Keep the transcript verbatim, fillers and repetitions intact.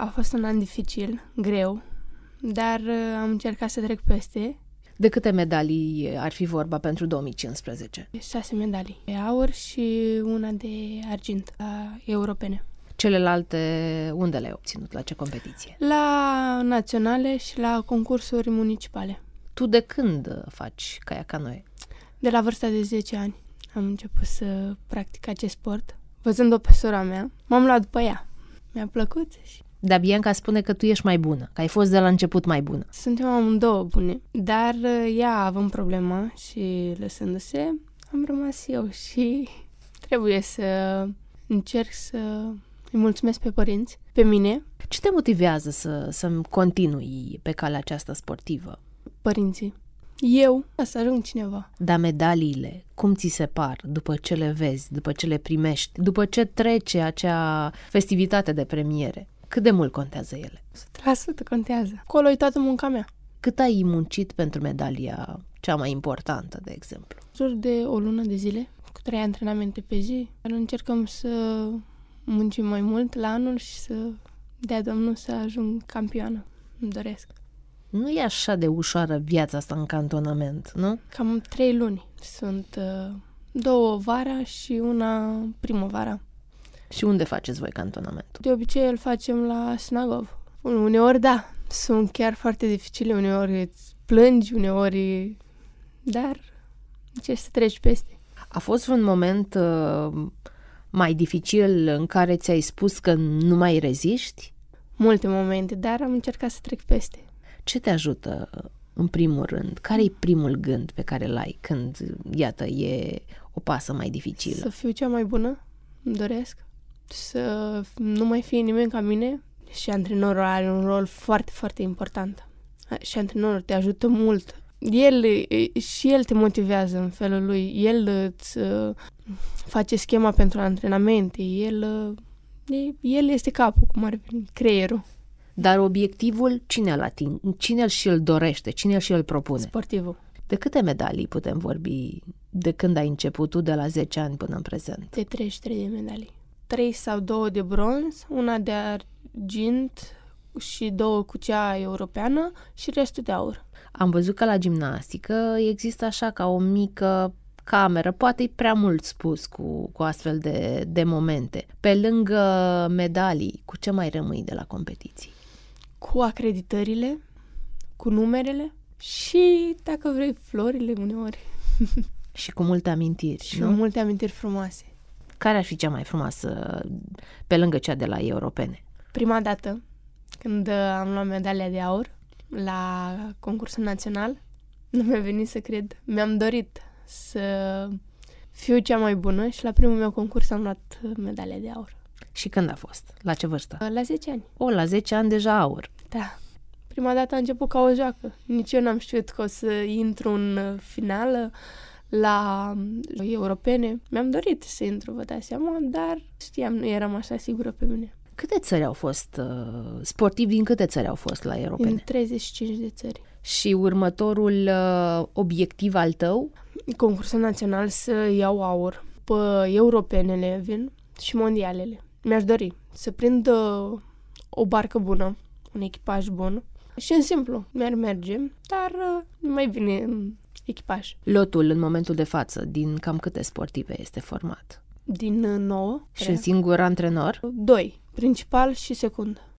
A fost un an dificil, greu, dar am încercat să trec peste. De câte medalii ar fi vorba pentru două mii cincisprezece? Șase medalii de aur și una de argint la europene. Celelalte unde le-ai obținut? La ce competiție? La naționale și la concursuri municipale. Tu de când faci kayak-canoe? De la vârsta de zece ani am început să practic acest sport. Văzând-o pe sora mea, m-am luat după ea. Mi-a plăcut și... Dar Bianca spune că tu ești mai bună, că ai fost de la început mai bună. Suntem amândouă bune, dar ea având problema și lăsându-se, am rămas eu și trebuie să încerc să îi mulțumesc pe părinți, pe mine. Ce te motivează să, să continui pe calea aceasta sportivă? Părinții. Eu, să ajung cineva. Dar medaliile, cum ți se par după ce le vezi, după ce le primești, după ce trece acea festivitate de premiere? Cât de mult contează ele? o sută la sută contează. Acolo e toată munca mea. Cât ai muncit pentru medalia cea mai importantă, de exemplu? Jur de o lună de zile, cu trei antrenamente pe zi. Încercăm să muncim mai mult la anul și să dea Domnul să ajung campioană. Îmi doresc. Nu e așa de ușoară viața asta în cantonament, nu? Cam trei luni. Sunt uh, două vara și una primăvara. Și unde faceți voi cantonamentul? De obicei îl facem la Snagov. Uneori, da, sunt chiar foarte dificile, uneori îți plângi, uneori... Dar încerci să treci peste. A fost vreun moment uh, mai dificil în care ți-ai spus că nu mai reziști? Multe momente, dar am încercat să trec peste. Ce te ajută, în primul rând? Care e primul gând pe care îl ai când, iată, e o pasă mai dificilă? Să fiu cea mai bună, îmi doresc. Să nu mai fie nimeni ca mine și antrenorul are un rol foarte, foarte important. Și antrenorul te ajută mult. El, și el te motivează în felul lui. El îți uh, face schema pentru antrenamente. El, uh, el este capul, cum ar veni, creierul. Dar obiectivul, cine îl ating? Cine îl și îl dorește? Cine îl și îl propune? Sportivul. De câte medalii putem vorbi de când ai început tu, de la zece ani până în prezent? De treizeci și trei de medalii. Trei sau două de bronz, una de argint și două cu cea europeană și restul de aur. Am văzut că la gimnastică există așa ca o mică cameră, poate e prea mult spus cu, cu astfel de, de momente. Pe lângă medalii, cu ce mai rămâi de la competiții? Cu acreditările, cu numerele și, dacă vrei, florile uneori. Și cu multe amintiri, Și nu? cu multe amintiri frumoase. Care ar fi cea mai frumoasă pe lângă cea de la europene? Prima dată, când am luat medalia de aur la concursul național, nu mi-a venit să cred. Mi-am dorit să fiu cea mai bună și la primul meu concurs am luat medalia de aur. Și când a fost? La ce vârstă? La zece ani. O, la zece ani deja aur. Da. Prima dată a început ca o joacă. Nici eu n-am știut că o să intru în finală la europene. Mi-am dorit să intru, vă dați seama, dar știam, nu eram așa sigură pe mine. Câte țări au fost uh, sportivi, din câte țări au fost la europene? Din treizeci și cinci de țări. Și următorul uh, obiectiv al tău? Concursul național să iau aur. Pe europenele vin și mondialele. Mi-aș dori să prind uh, o barcă bună, un echipaj bun. Și în simplu, mi-ar merge, dar uh, mai bine în echipaj. Lotul, în momentul de față, din cam câte sportive este format? Din uh, nouă. Și un singur antrenor? Doi, principal și secund.